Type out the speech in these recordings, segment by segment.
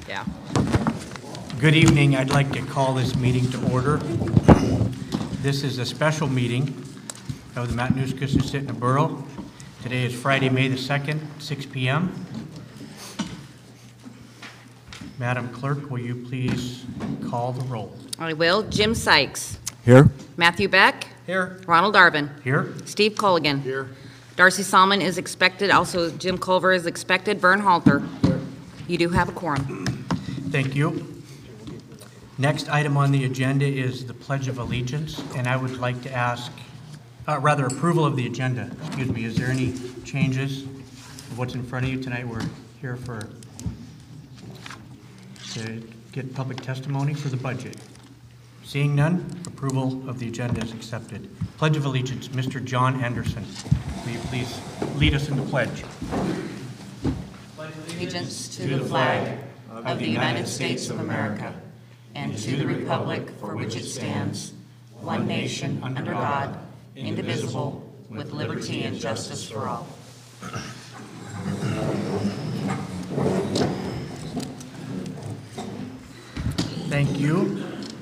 Yeah. Good evening. I'd like to call this meeting to order. This is a special meeting of the Matanuska-Susitna Borough. Today is Friday, May the 2nd, 6 p.m. Madam Clerk, will you please call the roll? I will. Jim Sykes. Here. Matthew Beck. Here. Ronald Darvin. Here. Steve Culligan. Here. Darcy Salmon is expected. Also, Jim Culver is expected. Vern Halter. Here. You do have a quorum. Thank you. Next item on the agenda is the Pledge of Allegiance, and I would like to ask, approval of the agenda. Excuse me. Is there any changes of what's in front of you tonight? We're here to get public testimony for the budget. Seeing none, approval of the agenda is accepted. Pledge of Allegiance, Mr. John Anderson. Will you please lead us in the pledge? Allegiance to the flag of the United States of America and to the republic for which it stands, one nation under God, indivisible, with liberty and justice for all. Thank you.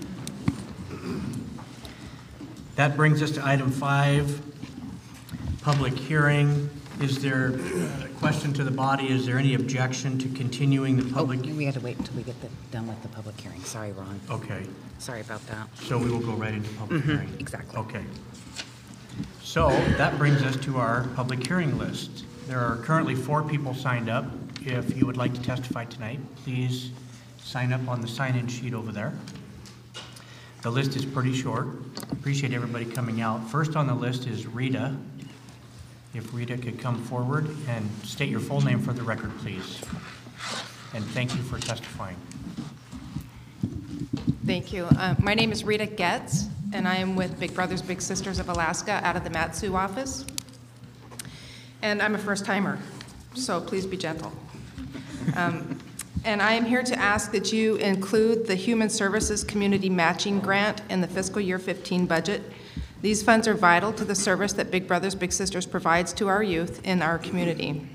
That brings us to item 5, public hearing. Is there a question to the body? Is there any objection to continuing the public? We have to wait until we get done with the public hearing. Sorry, Ron. Okay, Sorry about that. so we will go right into public hearing. Exactly. Okay. So that brings us to our public hearing list. There are currently 4 people signed up. If you would like to testify tonight, please sign up on the sign-in sheet over there. The list is pretty short. Appreciate everybody coming out. First on the list is Rita. If Rita could come forward and state your full name for the record, please. And thank you for testifying. Thank you. My name is Rita Getz, and I am with Big Brothers Big Sisters of Alaska out of the Mat-Su office. And I'm a first-timer, so please be gentle. And I am here to ask that you include the Human Services Community Matching Grant in the fiscal year 15 budget. These funds are vital to the service that Big Brothers Big Sisters provides to our youth in our community.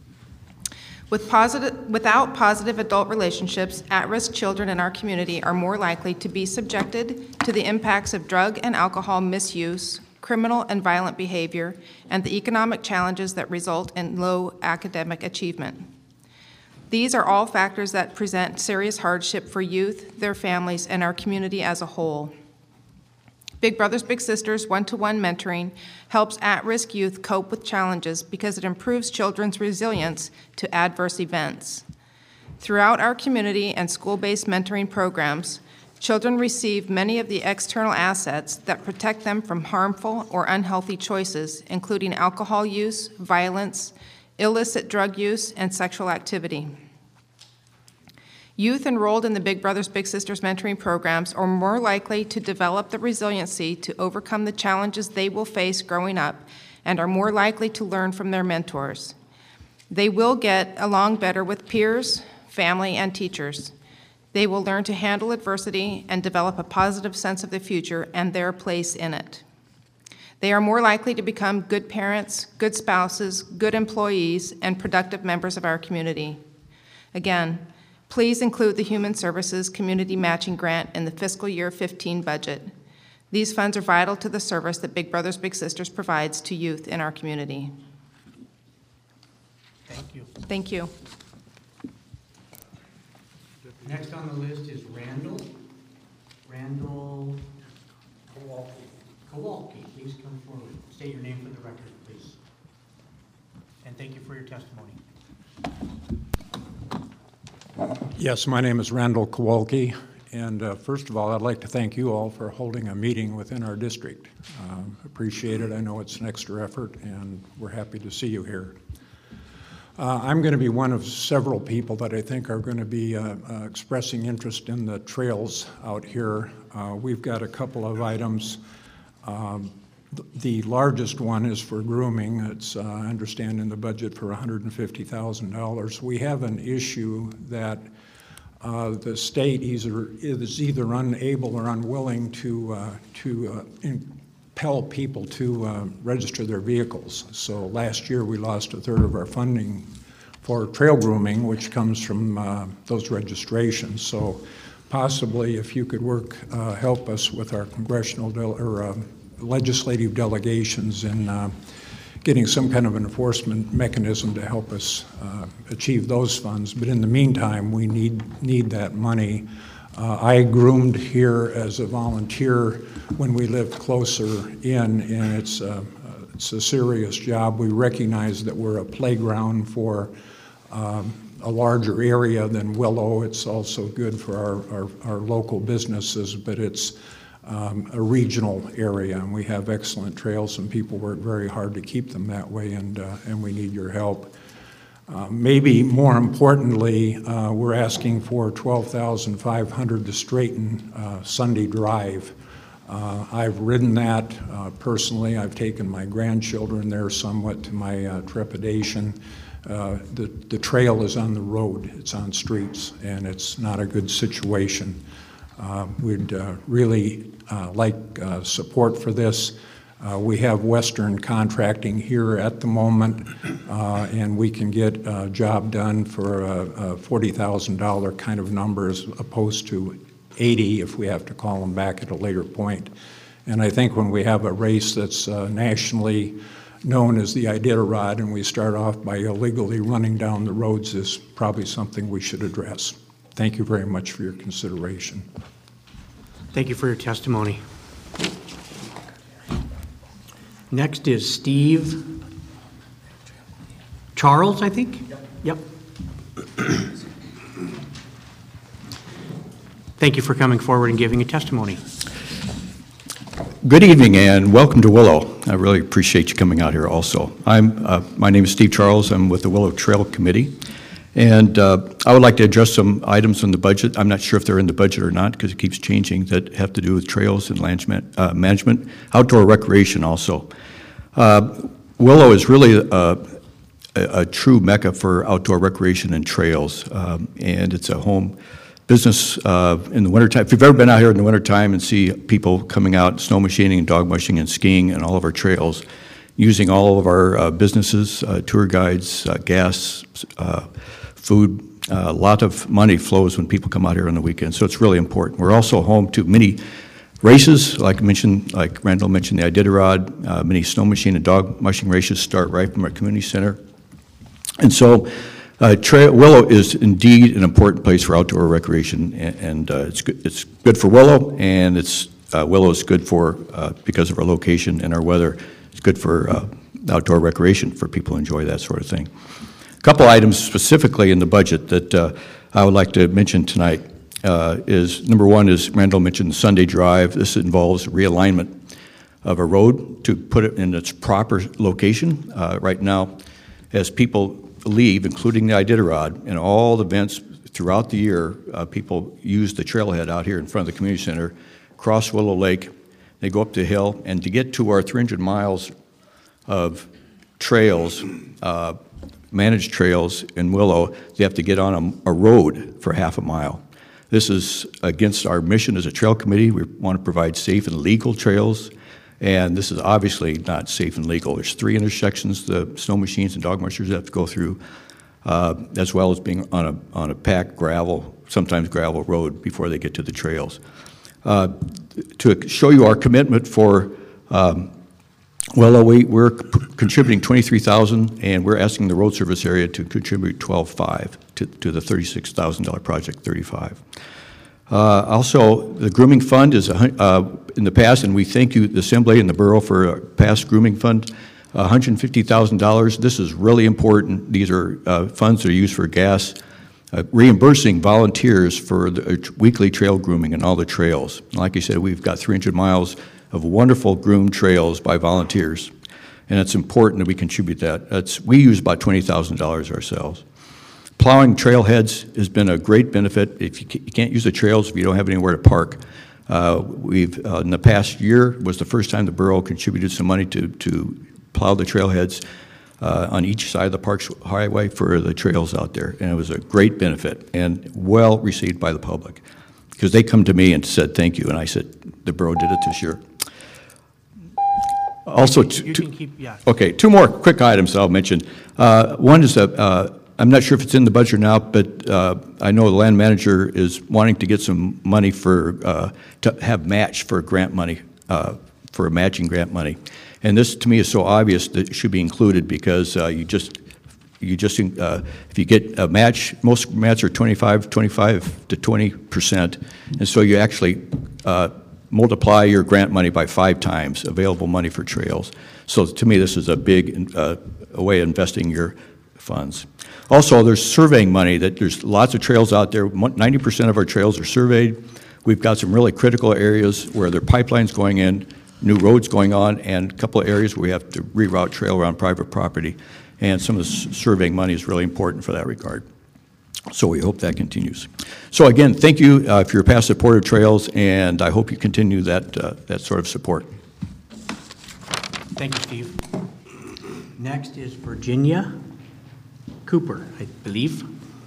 Without positive adult relationships, at-risk children in our community are more likely to be subjected to the impacts of drug and alcohol misuse, criminal and violent behavior, and the economic challenges that result in low academic achievement. These are all factors that present serious hardship for youth, their families, and our community as a whole. Big Brothers Big Sisters one-to-one mentoring helps at-risk youth cope with challenges because it improves children's resilience to adverse events. Throughout our community and school-based mentoring programs, children receive many of the external assets that protect them from harmful or unhealthy choices, including alcohol use, violence, illicit drug use, and sexual activity. Youth enrolled in the Big Brothers Big Sisters mentoring programs are more likely to develop the resiliency to overcome the challenges they will face growing up and are more likely to learn from their mentors. They will get along better with peers, family, and teachers. They will learn to handle adversity and develop a positive sense of the future and their place in it. They are more likely to become good parents, good spouses, good employees, and productive members of our community. Again, please include the Human Services Community Matching Grant in the fiscal year 15 budget. These funds are vital to the service that Big Brothers Big Sisters provides to youth in our community. Thank you. Thank you. Next on the list is Randall Kowalski. Please come forward. State your name for the record, please. And thank you for your testimony. Yes, my name is Randall Kowalski, and first of all, I'd like to thank you all for holding a meeting within our district. Appreciate it. I know it's an extra effort, and we're happy to see you here. I'm going to be one of several people that I think are going to be expressing interest in the trails out here. We've got a couple of items. The largest one is for grooming. It's, I understand, in the budget for $150,000. We have an issue that the state is either unable or unwilling to impel people to register their vehicles. So last year we lost a third of our funding for trail grooming, which comes from those registrations. So possibly if you could help us with our congressional legislative delegations in getting some kind of an enforcement mechanism to help us achieve those funds. But in the meantime, we need that money. I groomed here as a volunteer when we lived closer in, and it's a serious job. We recognize that we're a playground for a larger area than Willow. It's also good for our local businesses, but it's a regional area, and we have excellent trails, and people work very hard to keep them that way, and we need your help. Maybe more importantly, we're asking for $12,500 to straighten Sunday Drive. I've ridden that personally. I've taken my grandchildren there somewhat to my trepidation. The trail is on the road, it's on streets, and it's not a good situation. We'd really like support for this. We have Western Contracting here at the moment, and we can get a job done for a $40,000 kind of number as opposed to 80 if we have to call them back at a later point. And I think when we have a race that's nationally known as the Iditarod and we start off by illegally running down the roads is probably something we should address. Thank you very much for your consideration. Thank you for your testimony. Next is Steve Charles, I think? Yep. Thank you for coming forward and giving a testimony. Good evening and welcome to Willow. I really appreciate you coming out here also. My name is Steve Charles. I'm with the Willow Trail Committee. And I would like to address some items in the budget. I'm not sure if they're in the budget or not because it keeps changing that have to do with trails and management, outdoor recreation also. Willow is really a true mecca for outdoor recreation and trails, and it's a home business in the wintertime. If you've ever been out here in the wintertime and see people coming out snow machining and dog mushing and skiing and all of our trails, using all of our businesses, tour guides, gas, food, a lot of money flows when people come out here on the weekend, so it's really important. We're also home to many races, like Randall mentioned, the Iditarod, many snow machine and dog mushing races start right from our community center. And so Willow is indeed an important place for outdoor recreation, and it's good for Willow, and Willow is good for, because of our location and our weather, it's good for outdoor recreation for people who enjoy that sort of thing. A couple items specifically in the budget that I would like to mention tonight is, number one is Randall mentioned the Sunday Drive. This involves realignment of a road to put it in its proper location. Right now, as people leave, including the Iditarod, and all the events throughout the year, people use the trailhead out here in front of the community center, cross Willow Lake, they go up the hill, and to get to our 300 miles of trails, managed trails in Willow, they have to get on a road for half a mile. This is against our mission as a trail committee. We want to provide safe and legal trails, and this is obviously not safe and legal. There's 3 intersections the snow machines and dog mushers have to go through, as well as being on a packed gravel, sometimes gravel road before they get to the trails. To show you our commitment for Willow, we're contributing $23,000, and we're asking the road service area to contribute $12,500 to the $36,000 project, $35,000. Also, the grooming fund is in the past, and we thank you, the Assembly and the Borough, for a past grooming fund, $150,000. This is really important. These are funds that are used for gas, reimbursing volunteers for the weekly trail grooming and all the trails. Like I said, we've got 300 miles of wonderful groomed trails by volunteers, and it's important that we contribute that. We use about $20,000 ourselves. Plowing trailheads has been a great benefit. If you can't use the trails if you don't have anywhere to park, we've in the past year was the first time the borough contributed some money to plow the trailheads on each side of the Parks Highway for the trails out there, and it was a great benefit and well received by the public because they come to me and said thank you, and I said the borough did it this year. Also, you can keep, yeah. Okay, 2 more quick items I'll mention. One is I'm not sure if it's in the budget or not, but I know the land manager is wanting to get some money to have match for grant money, for matching grant money. And this, to me, is so obvious that it should be included because if you get a match, most matches are 25 to 20%, and so you actually multiply your grant money by 5 times available money for trails. So to me, this is a big a way of investing your funds. Also, there's surveying money. There's lots of trails out there. 90% of our trails are surveyed. We've got some really critical areas where there are pipelines going in, new roads going on, and a couple of areas where we have to reroute trail around private property. And some of the surveying money is really important for that regard. So we hope that continues. So again, thank you for your past support of trails, and I hope you continue that sort of support. Thank you, Steve. Next is Virginia Cooper, I believe.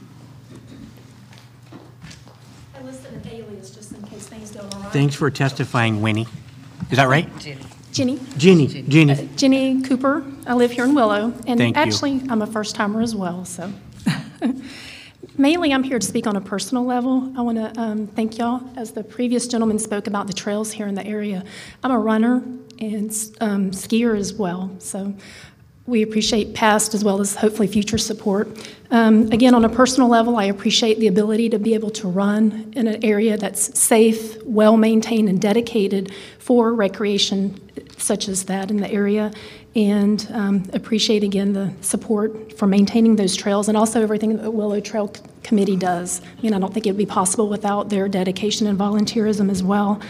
I listed an alias just in case things don't arrive. Thanks for testifying, Winnie. Is that right? Jenny. Jeannie. Jenny Cooper. I live here in Willow. And Thank you. actually, I'm a first-timer as well, so. Mainly, I'm here to speak on a personal level. I want to thank y'all. As the previous gentleman spoke about the trails here in the area, I'm a runner and skier as well, so we appreciate past as well as hopefully future support. Again, on a personal level, I appreciate the ability to be able to run in an area that's safe, well-maintained, and dedicated for recreation such as that in the area, and appreciate, again, the support for maintaining those trails and also everything that the Willow Trail Committee does. I mean, I don't think it would be possible without their dedication and volunteerism as well.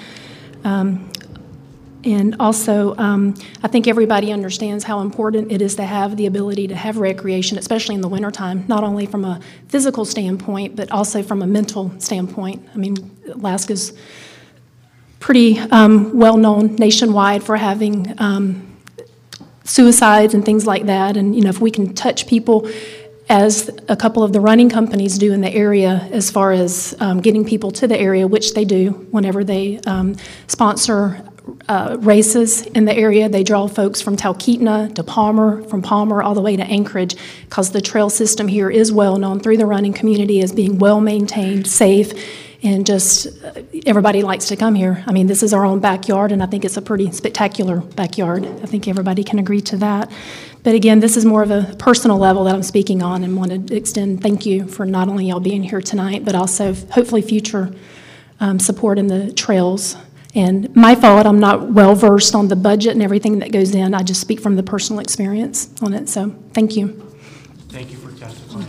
And also, I think everybody understands how important it is to have the ability to have recreation, especially in the wintertime, not only from a physical standpoint, but also from a mental standpoint. I mean, Alaska's pretty well-known nationwide for having suicides and things like that. And, you know, if we can touch people as a couple of the running companies do in the area as far as getting people to the area, which they do whenever they sponsor races in the area. They draw folks from Talkeetna to Palmer, from Palmer all the way to Anchorage, because the trail system here is well known through the running community as being well maintained, safe, and just everybody likes to come here. I mean, this is our own backyard, and I think it's a pretty spectacular backyard. I think everybody can agree to that. But again, this is more of a personal level that I'm speaking on, and want to extend thank you for not only y'all being here tonight, but also hopefully future support in the trails. And my fault, I'm not well-versed on the budget and everything that goes in. I just speak from the personal experience on it, so thank you. Thank you for testifying.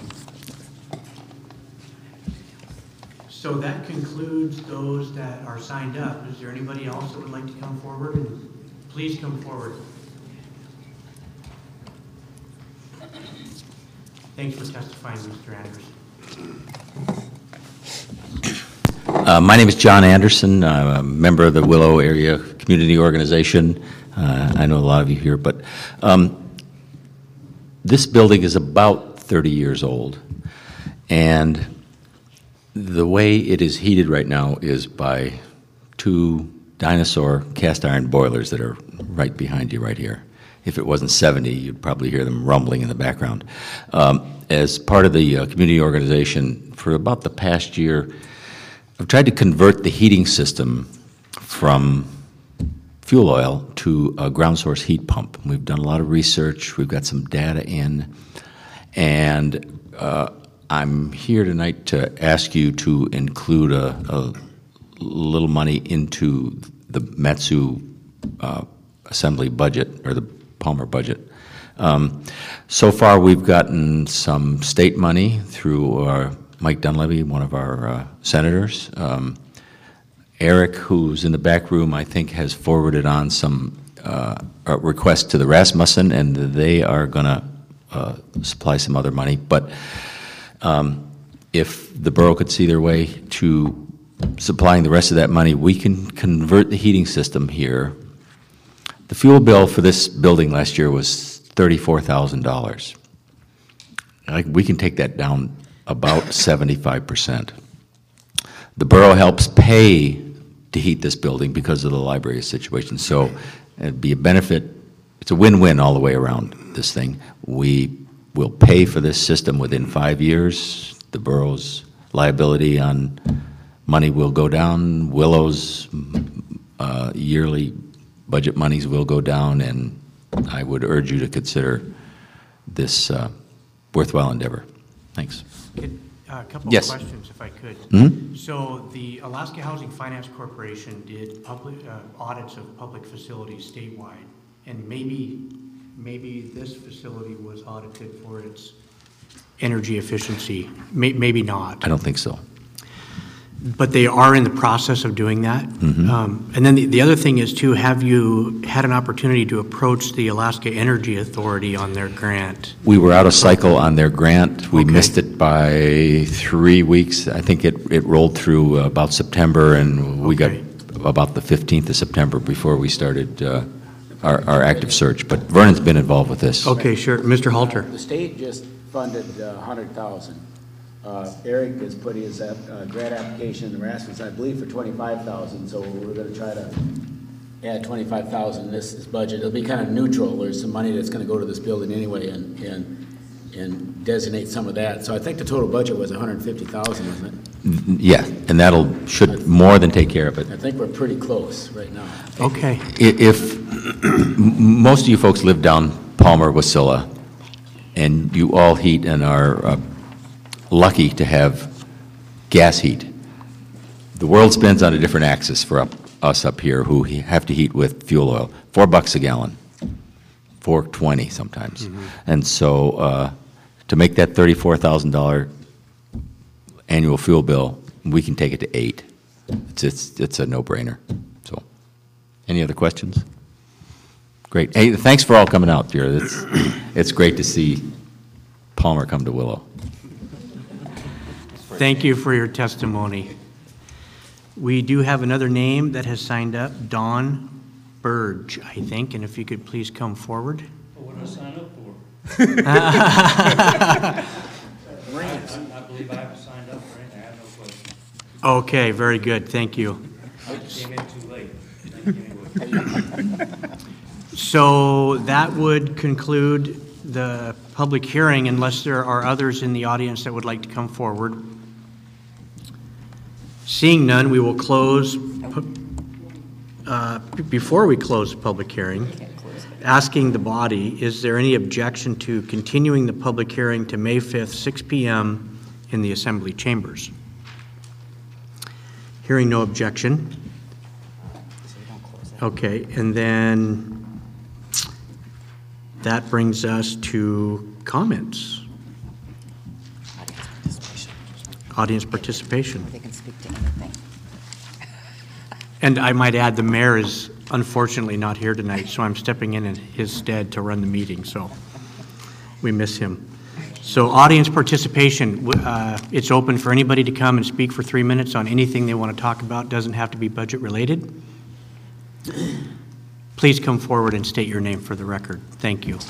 So that concludes those that are signed up. Is there anybody else that would like to come forward? Please come forward. Thanks for testifying, Mr. Anderson. My name is John Anderson. I'm a member of the Willow Area Community Organization. I know a lot of you here, but this building is about 30 years old, and the way it is heated right now is by 2 dinosaur cast iron boilers that are right behind you right here. If it wasn't 70, you'd probably hear them rumbling in the background. As part of the community organization, for about the past year, I've tried to convert the heating system from fuel oil to a ground source heat pump. We've done a lot of research, we've got some data in, and I'm here tonight to ask you to include a little money into the Metsu assembly budget, or the Palmer budget. So far, we've gotten some state money through Mike Dunleavy, one of our senators. Eric, who's in the back room, I think has forwarded on some requests to the Rasmussen, and they are going to supply some other money. But if the borough could see their way to supplying the rest of that money, we can convert the heating system here. The fuel bill for this building last year was $34,000. We can take that down about 75%. The borough helps pay to heat this building because of the library situation, so it'd be a benefit. It's a win-win all the way around this thing. We will pay for this system within 5 years. The borough's liability on money will go down. Willow's yearly budget monies will go down, and I would urge you to consider this worthwhile endeavor. Thanks. A couple Yes. of questions, if I could. Mhm. So the Alaska Housing Finance Corporation did public audits of public facilities statewide, and maybe this facility was audited for its energy efficiency. Maybe not. I don't think so. But they are in the process of doing that. Mm-hmm. And then the other thing is, too, have you had an opportunity to approach the Alaska Energy Authority on their grant? We were out of cycle on their grant. We Okay. missed it by 3 weeks. I think it rolled through about September, and we got Okay. about the 15th of September before we started our active search. But Vernon's been involved with this. Okay, sure. Mr. Halter? The state just funded $100,000. Eric has put his grant application in Rasmus, I believe, for $25,000. So we're going to try to add $25,000 in this budget. It'll be kind of neutral. There's some money that's going to go to this building anyway, and designate some of that. So I think the total budget was $150,000, isn't it? Yeah, and should more than take care of it. I think we're pretty close right now. Okay. If most of you folks live down Palmer, Wasilla, and you all heat and are lucky to have gas heat, the world spins on a different axis for us up here who have to heat with fuel oil. $4 a gallon, $4.20 sometimes. Mm-hmm. And so to make that $34,000 annual fuel bill, we can take it to $8. It's a no-brainer. So, any other questions? Great. Hey, thanks for all coming out, dear. It's great to see Palmer come to Willow. Thank you for your testimony. We do have another name that has signed up, Dawn Burge, I think, and if you could please come forward. What did I sign up for? I believe I haven't signed up for anything. I have no questions. Okay, very good. Thank you. I came in too late. Thank you anyway. So that would conclude the public hearing unless there are others in the audience that would like to come forward. Seeing none, we will close. Before we close the public hearing, asking the body, is there any objection to continuing the public hearing to May 5th, 6 p.m. in the Assembly chambers? Hearing no objection. Okay, and then that brings us to comments. Audience participation. They can speak to anything. And I might add, the mayor is unfortunately not here tonight, so I'm stepping in his stead to run the meeting, so we miss him. So audience participation, it's open for anybody to come and speak for 3 minutes on anything they want to talk about. Doesn't have to be budget related. Please come forward and state your name for the record. Thank you.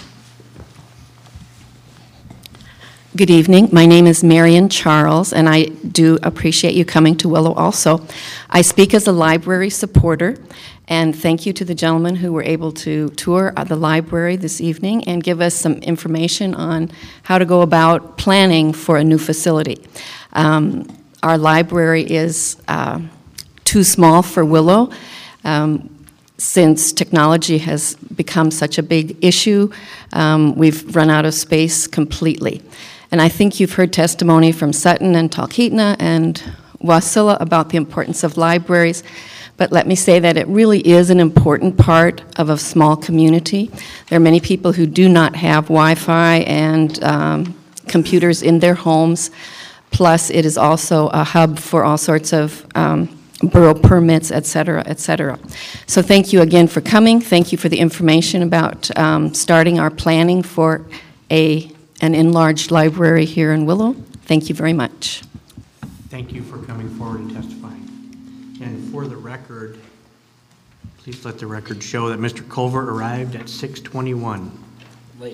Good evening. My name is Marion Charles, and I do appreciate you coming to Willow also. I speak as a library supporter, and thank you to the gentlemen who were able to tour the library this evening and give us some information on how to go about planning for a new facility. Our library is too small for Willow. Since technology has become such a big issue, we've run out of space completely. And I think you've heard testimony from Sutton and Talkeetna and Wasilla about the importance of libraries, but let me say that it really is an important part of a small community. There are many people who do not have Wi-Fi and computers in their homes, plus it is also a hub for all sorts of borough permits, et cetera, et cetera. So thank you again for coming. Thank you for the information about starting our planning for an enlarged library here in Willow. Thank you very much. Thank you for coming forward and testifying. And for the record, please let the record show that Mr. Culver arrived at 6:21. Late.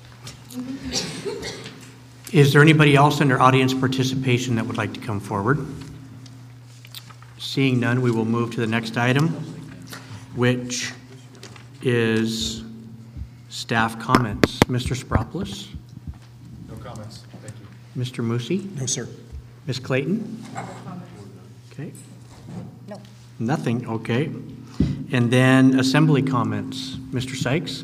Is there anybody else under audience participation that would like to come forward? Seeing none, we will move to the next item, which is staff comments. Mr. Spropoulos? Mr. Musi? No, sir. Ms. Clayton? Okay. No. Nothing, okay. And then assembly comments. Mr. Sykes?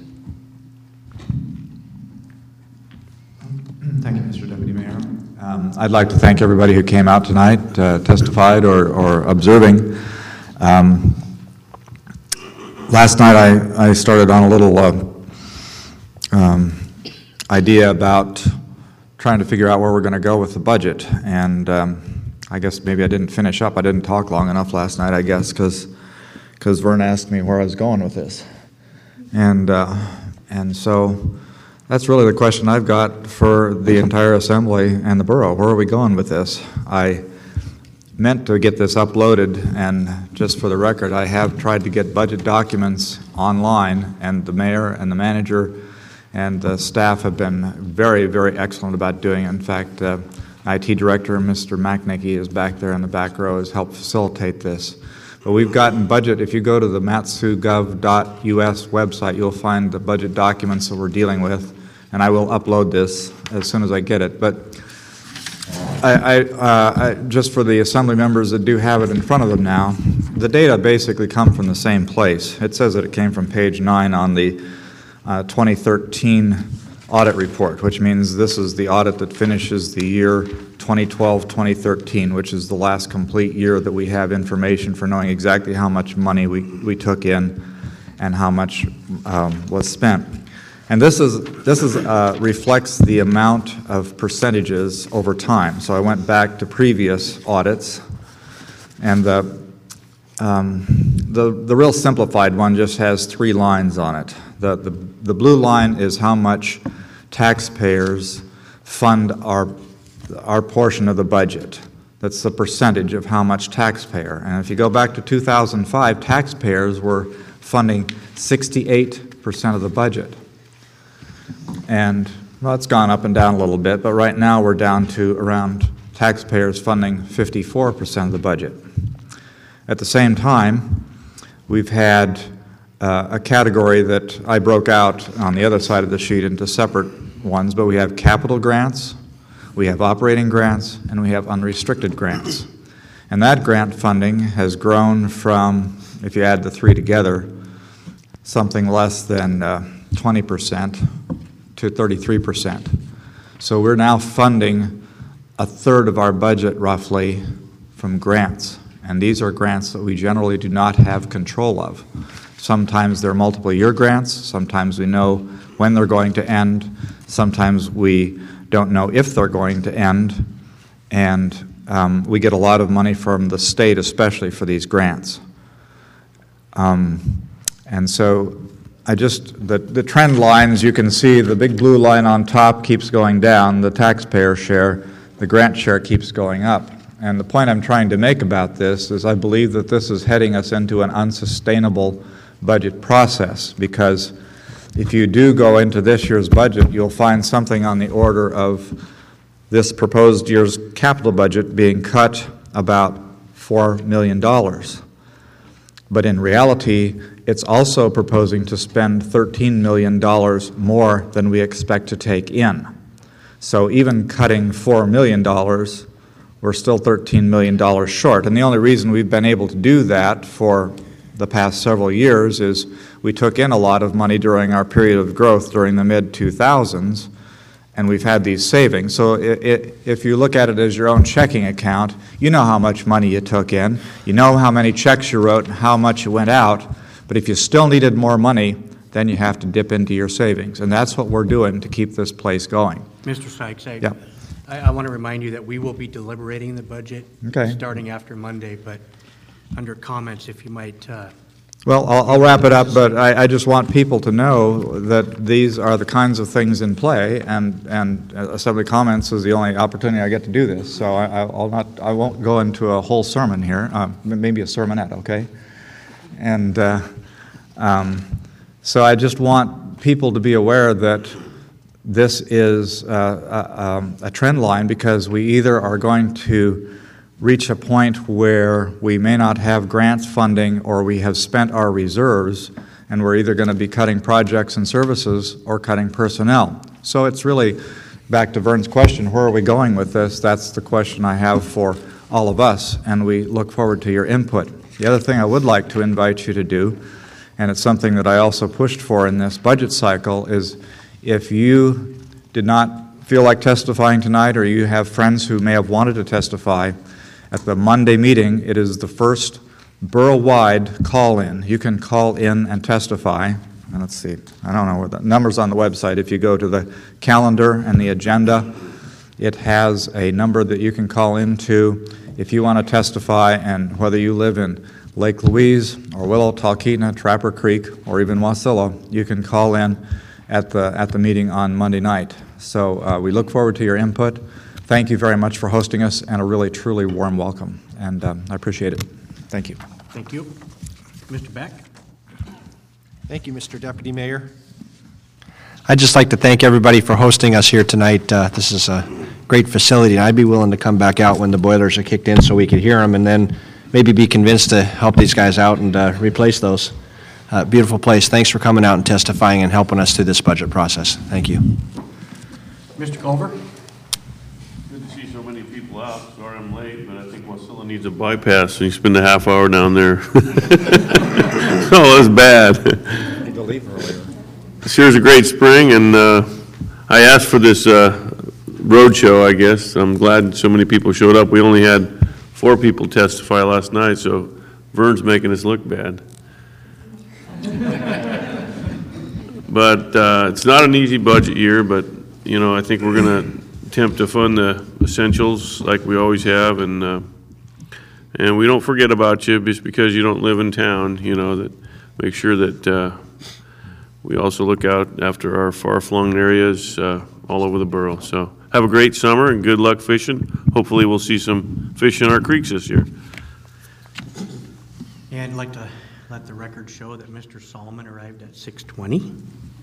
Thank you, Mr. Deputy Mayor. I'd like to thank everybody who came out tonight, testified or observing. Last night I started on a little idea about trying to figure out where we're going to go with the budget, and I guess maybe I didn't finish up. I didn't talk long enough last night, I guess, because Vern asked me where I was going with this, and so that's really the question I've got for the entire assembly and the borough. Where are we going with this? I meant to get this uploaded, and just for the record, I have tried to get budget documents online, and the mayor and the manager and the staff have been very, very excellent about doing it. In fact, IT director, Mr. McNicky, is back there in the back row, has helped facilitate this. But we've gotten budget. If you go to the matsugov.us website, you'll find the budget documents that we're dealing with, and I will upload this as soon as I get it. But I just for the assembly members that do have it in front of them now, the data basically come from the same place. It says that it came from page 9 on the 2013 audit report, which means this is the audit that finishes the year 2012-2013, which is the last complete year that we have information for knowing exactly how much money we took in and how much was spent. And this reflects the amount of percentages over time. So I went back to previous audits, and the real simplified one just has 3 lines on it. The blue line is how much taxpayers fund our portion of the budget. That's the percentage of how much taxpayer. And if you go back to 2005, taxpayers were funding 68% of the budget. And, well, it's gone up and down a little bit, but right now we're down to around taxpayers funding 54% of the budget. At the same time, we've had a category that I broke out on the other side of the sheet into separate ones, but we have capital grants, we have operating grants, and we have unrestricted grants. And that grant funding has grown from, if you add the 3 together, something less than 20% to 33%. So we're now funding a third of our budget, roughly, from grants. And these are grants that we generally do not have control of. Sometimes they're multiple-year grants. Sometimes we know when they're going to end. Sometimes we don't know if they're going to end. And we get a lot of money from the state, especially for these grants. And so the trend lines, you can see the big blue line on top keeps going down. The taxpayer share, the grant share keeps going up. And the point I'm trying to make about this is I believe that this is heading us into an unsustainable budget process, because if you do go into this year's budget, you'll find something on the order of this proposed year's capital budget being cut about $4 million. But in reality, it's also proposing to spend $13 million more than we expect to take in. So even cutting $4 million, we're still $13 million short. And the only reason we've been able to do that for the past several years is we took in a lot of money during our period of growth during the mid-2000s, and we've had these savings. So if you look at it as your own checking account, you know how much money you took in, you know how many checks you wrote and how much you went out, but if you still needed more money, then you have to dip into your savings. And that's what we're doing to keep this place going. Mr. Sykes, Yeah. I want to remind you that we will be deliberating the budget starting after Monday, but under comments, if you might. Well, I'll wrap it up, but I just want people to know that these are the kinds of things in play, and Assembly comments is the only opportunity I get to do this. So I won't go into a whole sermon here, maybe a sermonette, okay? And so I just want people to be aware that this is a trend line, because we either are going to reach a point where we may not have grants funding, or we have spent our reserves, and we're either going to be cutting projects and services or cutting personnel. So it's really back to Vern's question, where are we going with this? That's the question I have for all of us, and we look forward to your input. The other thing I would like to invite you to do, and it's something that I also pushed for in this budget cycle, is if you did not feel like testifying tonight, or you have friends who may have wanted to testify, at the Monday meeting, it is the first borough-wide call-in. You can call in and testify. And let's see, I don't know what the number's on the website. If you go to the calendar and the agenda, it has a number that you can call into if you want to testify, and whether you live in Lake Louise or Willow, Talkeetna, Trapper Creek, or even Wasilla, you can call in at the meeting on Monday night. So we look forward to your input. Thank you very much for hosting us, and a really, truly warm welcome. And I appreciate it. Thank you. Thank you. Mr. Beck? Thank you, Mr. Deputy Mayor. I'd just like to thank everybody for hosting us here tonight. This is a great facility, and I'd be willing to come back out when the boilers are kicked in so we could hear them, and then maybe be convinced to help these guys out and replace those. Beautiful place. Thanks for coming out and testifying and helping us through this budget process. Thank you. Mr. Culver? Good to see so many people out. Sorry I'm late, but I think Wasilla needs a bypass, and you spend a half hour down there. Oh, that's bad. Need to leave earlier. This year's a great spring, and I asked for this road show, I guess. I'm glad so many people showed up. We only had 4 people testify last night, so Vern's making us look bad. But it's not an easy budget year, but, you know, I think we're going to attempt to fund the essentials like we always have, and we don't forget about you just because you don't live in town, you know, that make sure that we also look out after our far-flung areas all over the borough. So have a great summer and good luck fishing. Hopefully we'll see some fish in our creeks this year. And I'd like to let the record show that Mr. Solomon arrived at 6:20.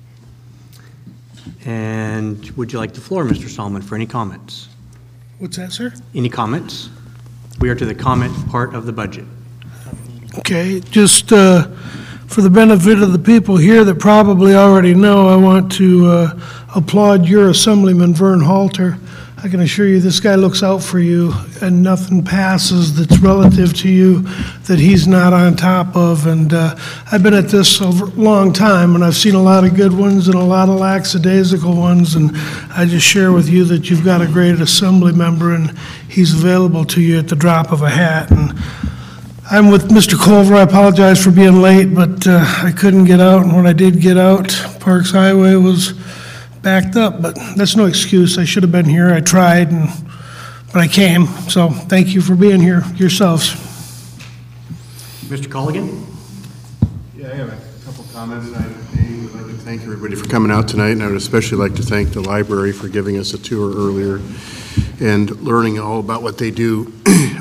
And would you like the floor, Mr. Solomon, for any comments? What's that, sir? Any comments? We are to the comment part of the budget. Okay, just for the benefit of the people here that probably already know, I want to applaud your Assemblyman, Vern Halter. I can assure you this guy looks out for you, and nothing passes that's relative to you that he's not on top of. And I've been at this a long time, and I've seen a lot of good ones and a lot of lackadaisical ones, and I just share with you that you've got a great Assembly member, and he's available to you at the drop of a hat. And I'm with Mr. Culver. I apologize for being late, but I couldn't get out, and when I did get out, Parks Highway was backed up, but that's no excuse. I should have been here. I tried, but I came. So thank you for being here yourselves. Mr. Colligan? Yeah, I have a couple comments. I would like to thank everybody for coming out tonight, and I would especially like to thank the library for giving us a tour earlier and learning all about what they do.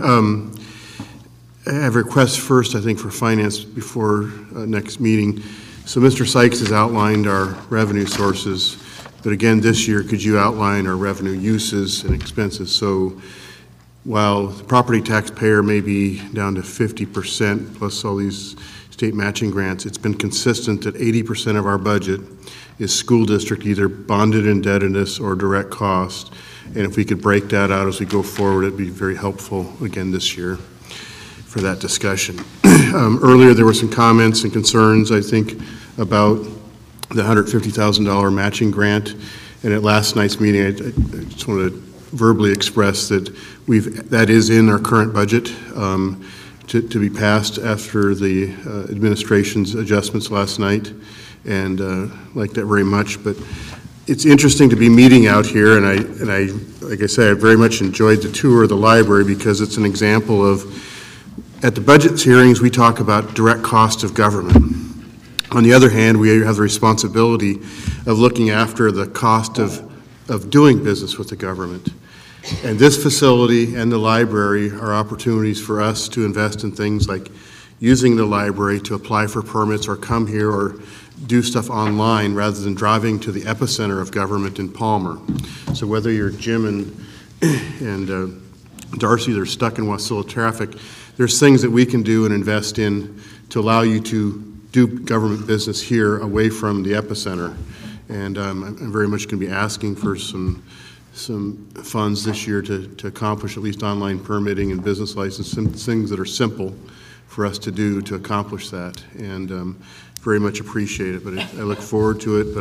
I have requests first, I think, for finance before next meeting. So Mr. Sykes has outlined our revenue sources, but again, this year, could you outline our revenue uses and expenses? So while the property taxpayer may be down to 50% plus all these state matching grants, it's been consistent that 80% of our budget is school district, either bonded indebtedness or direct cost. And if we could break that out as we go forward, it'd be very helpful again this year for that discussion. Earlier, there were some comments and concerns, I think, about the $150,000 matching grant. And at last night's meeting, I just want to verbally express that that is in our current budget to be passed after the administration's adjustments last night, and like that very much. But it's interesting to be meeting out here, and I like I said, I very much enjoyed the tour of the library because it's an example of, at the budget hearings, we talk about direct cost of government. On the other hand, we have the responsibility of looking after the cost of doing business with the government. And this facility and the library are opportunities for us to invest in things like using the library to apply for permits or come here or do stuff online rather than driving to the epicenter of government in Palmer. So whether you're Jim and Darcy, they're stuck in Wasilla traffic, there's things that we can do and invest in to allow you to do government business here away from the epicenter. And I'm very much going to be asking for some some funds this year to accomplish at least online permitting and business license, some things that are simple for us to do to accomplish that, and very much appreciate it. But I look forward to it, but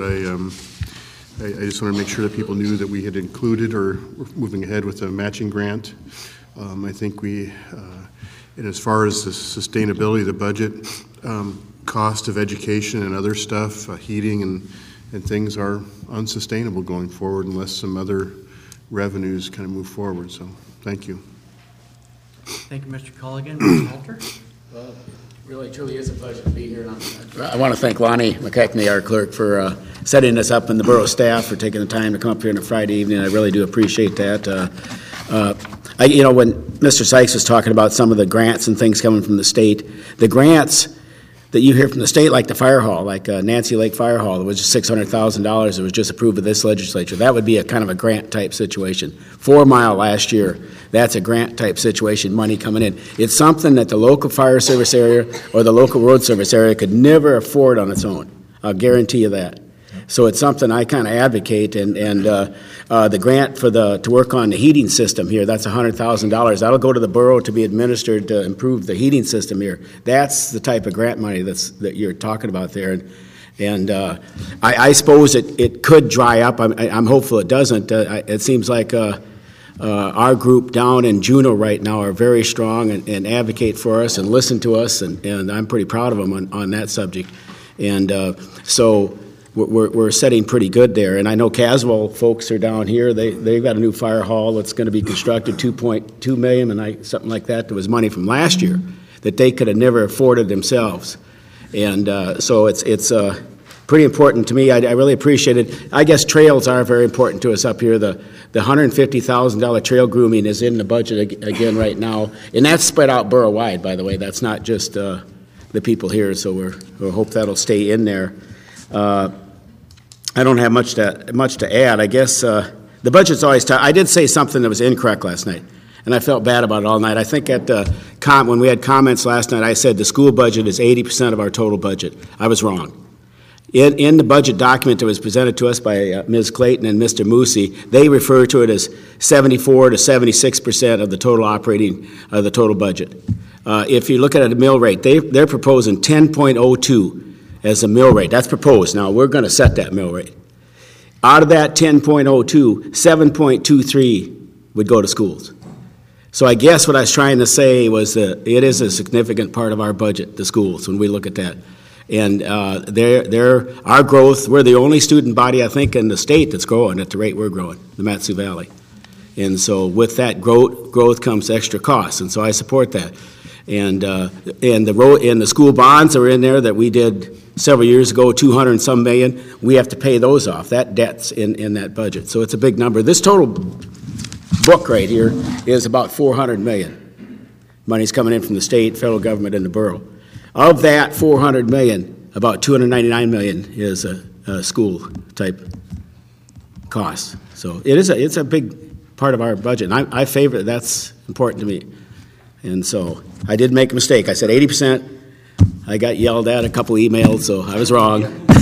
I just want to make sure that people knew that we had included or were moving ahead with a matching grant. I think and as far as the sustainability of the budget, cost of education and other stuff, heating and things are unsustainable going forward unless some other revenues kind of move forward. So, thank you. Thank you, Mr. Culligan. Mr. Halter? Well, really, truly is a pleasure to be here. I want to thank Lonnie McKechnie, our clerk, for setting this up, and the borough staff for taking the time to come up here on a Friday evening. I really do appreciate that. When Mr. Sykes was talking about some of the grants and things coming from the state, the grants that you hear from the state, like the fire hall, like Nancy Lake Fire Hall, it was just $600,000. It was just approved by this legislature. That would be a kind of a grant type situation. 4 Mile last year, that's a grant type situation, money coming in. It's something that the local fire service area or the local road service area could never afford on its own. I'll guarantee you that. So it's something I kind of advocate, and the grant to work on the heating system here, that's $100,000. That'll go to the borough to be administered to improve the heating system here. That's the type of grant money that you're talking about there. And I suppose it could dry up. I'm hopeful it doesn't. It seems like our group down in Juneau right now are very strong and advocate for us and listen to us, and I'm pretty proud of them on that subject. And so we're setting pretty good there. And I know Caswell folks are down here. They've got a new fire hall that's going to be constructed, $2.2 million, and something like that. There was money from last year that they could have never afforded themselves. And so it's pretty important to me. I really appreciate it. I guess trails are very important to us up here. The $150,000 trail grooming is in the budget again right now, and that's spread out borough-wide, by the way. That's not just the people here, so we hope that'll stay in there. I don't have much to add. I guess the budget's always tough. I did say something that was incorrect last night, and I felt bad about it all night. I think when we had comments last night, I said the school budget is 80% of our total budget. I was wrong. In the budget document that was presented to us by Ms. Clayton and Mr. Moosey, they refer to it as 74 to 76% of the total operating of the total budget. If you look at a mill rate, they're proposing 10.02 as a mill rate. That's proposed. Now, we're going to set that mill rate. Out of that 10.02, 7.23 would go to schools. So I guess what I was trying to say was that it is a significant part of our budget, the schools, when we look at that. And our growth, we're the only student body, I think, in the state that's growing at the rate we're growing, the Mat-Su Valley. And so with that growth comes extra costs, and so I support that. And the school bonds are in there that we did several years ago, 200 and some million. We have to pay those off. That debt's in that budget. So it's a big number. This total book right here is about $400 million. Money's coming in from the state, federal government, and the borough. Of that $400 million, about $299 million is a school type cost. So it's a big part of our budget. And I favor it. That's important to me. And so I did make a mistake. I said 80%. I got yelled at a couple emails, so I was wrong.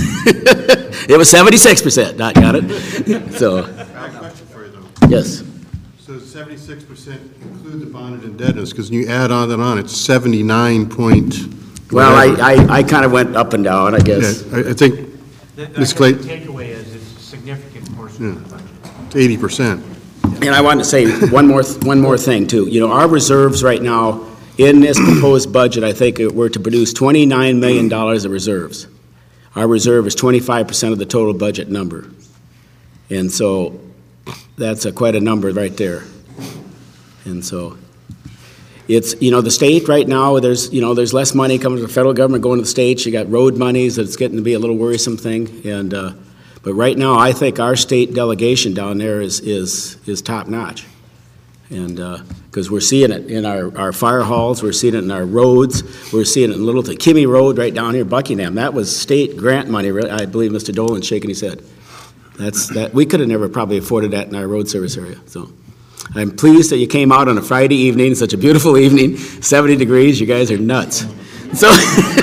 It was 76%. Not got it. So. I have a question for you, though. Yes. So 76% include the bonded indebtedness, because when you add on and on, it's 79 point. Well, I kind of went up and down, I guess. Yeah, I think Ms. Clayton. The takeaway is it's a significant portion of the budget. It's 80%. And I wanted to say one more thing, too. You know, our reserves right now, in this proposed budget, I think we're to produce $29 million of reserves. Our reserve is 25% of the total budget number. And so that's quite a number right there. And so it's, the state right now, there's less money coming to the federal government going to the states. You got road monies that's getting to be a little worrisome thing. And but right now, I think our state delegation down there is top notch. And because we're seeing it in our fire halls, we're seeing it in our roads, we're seeing it in Littleton. Kimmy Road right down here, Buckingham, that was state grant money. I believe Mr. Dolan's shaking his head. We could have never probably afforded that in our road service area. So I'm pleased that you came out on a Friday evening, such a beautiful evening, 70 degrees. You guys are nuts. So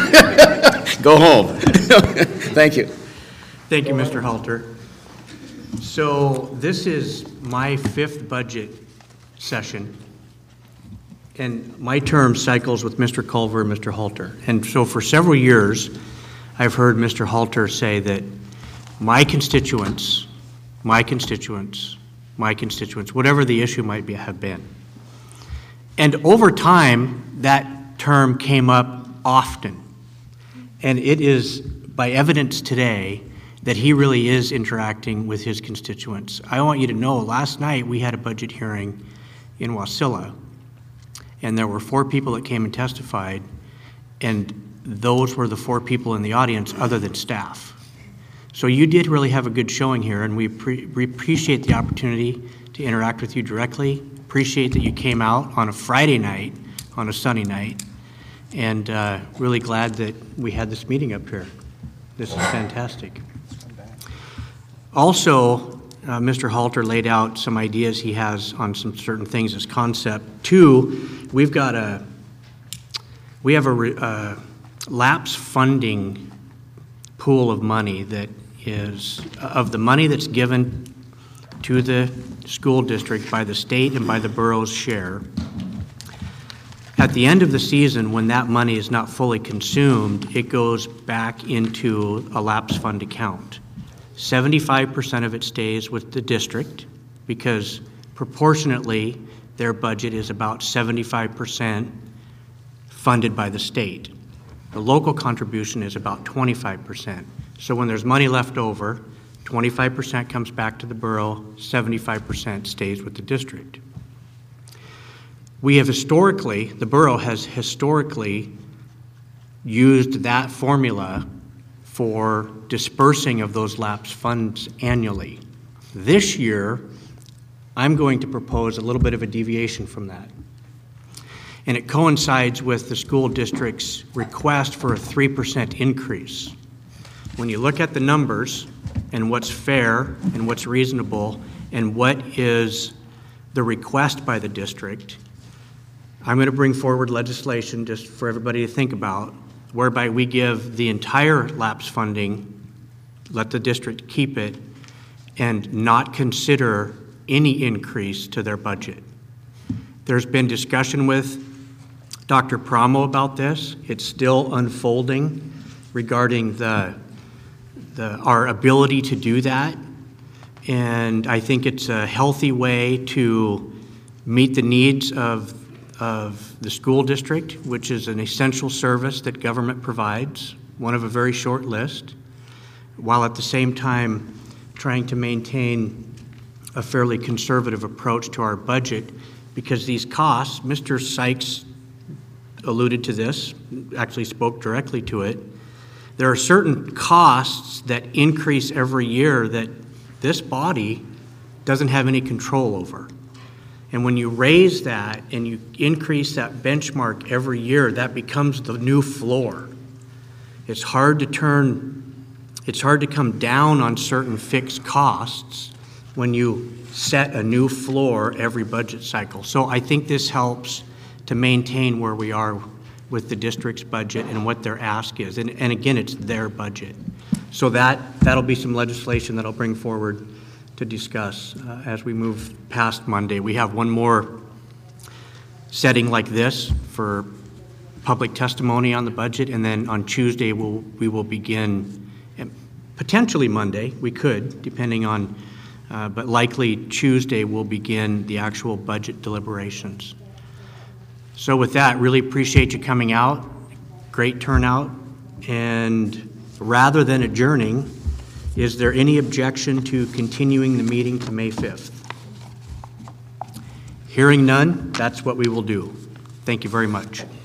go home. Thank you. Thank you, Mr. Halter. So this is my 5th budget session, and my term cycles with Mr. Culver and Mr. Halter. And so for several years, I've heard Mr. Halter say that my constituents, whatever the issue might be, have been. And over time, that term came up often. And it is by evidence today that he really is interacting with his constituents. I want you to know, last night we had a budget hearing in Wasilla, and there were 4 people that came and testified, and those were the 4 people in the audience other than staff. So you did really have a good showing here, and we appreciate the opportunity to interact with you directly. Appreciate that you came out on a Friday night, on a sunny night, and really glad that we had this meeting up here. This is fantastic. Also, Mr. Halter laid out some ideas he has on some certain things as concept. 2, we have a lapse funding pool of money that is, of the money that's given to the school district by the state and by the borough's share. At the end of the season, when that money is not fully consumed, it goes back into a lapse fund account. 75% of it stays with the district because proportionately their budget is about 75% funded by the state. The local contribution is about 25%. So when there's money left over, 25% comes back to the borough, 75% stays with the district. We have historically, the borough has historically used that formula for dispersing of those lapse funds annually. This year, I'm going to propose a little bit of a deviation from that. And it coincides with the school district's request for a 3% increase. When you look at the numbers and what's fair and what's reasonable and what is the request by the district, I'm going to bring forward legislation just for everybody to think about, whereby we give the entire lapse funding, let the district keep it, and not consider any increase to their budget. There's been discussion with Dr. Promo about this. It's still unfolding regarding our ability to do that, and I think it's a healthy way to meet the needs of the school district, which is an essential service that government provides, one of a very short list, while at the same time trying to maintain a fairly conservative approach to our budget, because these costs, Mr. Sykes alluded to this, actually spoke directly to it, there are certain costs that increase every year that this body doesn't have any control over. And when you raise that and you increase that benchmark every year, that becomes the new floor. It's hard to come down on certain fixed costs when you set a new floor every budget cycle. So I think this helps to maintain where we are with the district's budget and what their ask is. And again, it's their budget. So that'll be some legislation that I'll bring forward to discuss as we move past Monday. We have one more setting like this for public testimony on the budget, and then on Tuesday we will begin, potentially Monday, we could, depending on, but likely Tuesday we'll begin the actual budget deliberations. So with that, really appreciate you coming out. Great turnout. And rather than adjourning, is there any objection to continuing the meeting to May 5th? Hearing none, that's what we will do. Thank you very much.